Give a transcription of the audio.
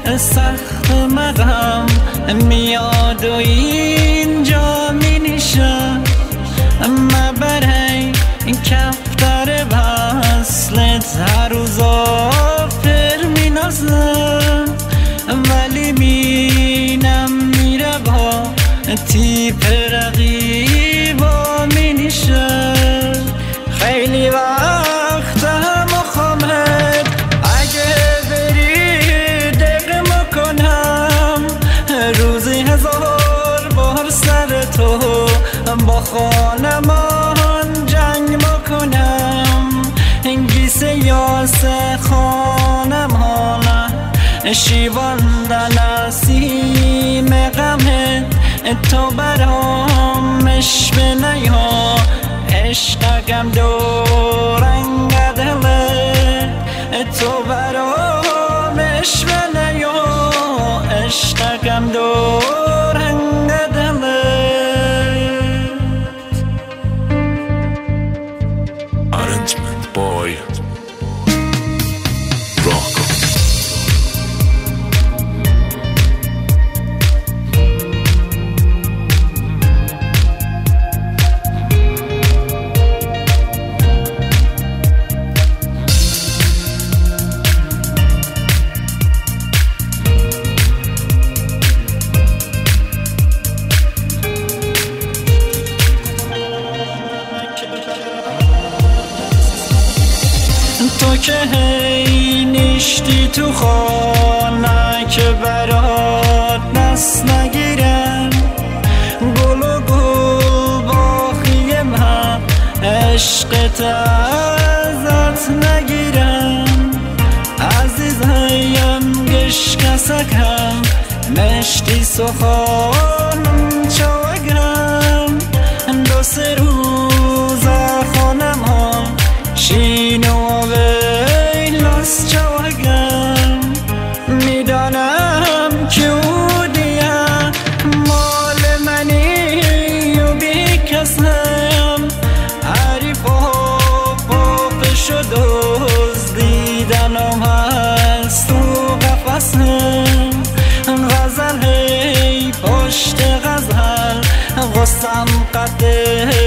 سخت مقام میاد و اینجا می نشم. اما برای کفتر وصلت هر روز آفتر می نازم، ولی مینم میره با تیپ رقیبا می نشم. خیلی وقت هم خامد اگه بری دق مکنم، روزی 1000 بار سر تو با خانمان جنگ مکنم. گیسه یاسه خانم حالا شیوان دلسیم غمت، تو برامش بنیا عشقم دورنگ دلت، تو برامش بنیا عشقم دورنگ دلت. Arrangement boy Rocco. تو که هی نشتی تو خانه که برات دست نگیرم، گل و گل باقی من عشقت ازت نگیرم. عزیزم گشکسکم مشتی سخانم چاگم، 2-3 روز خانم ها شینو ویلاس چاگم. میدانم که او دیگه مال منی و بی کسم، عریف و پاپ شد و دزدیدنم هست تو قفسم. غزل هی پشت غزل غصم قده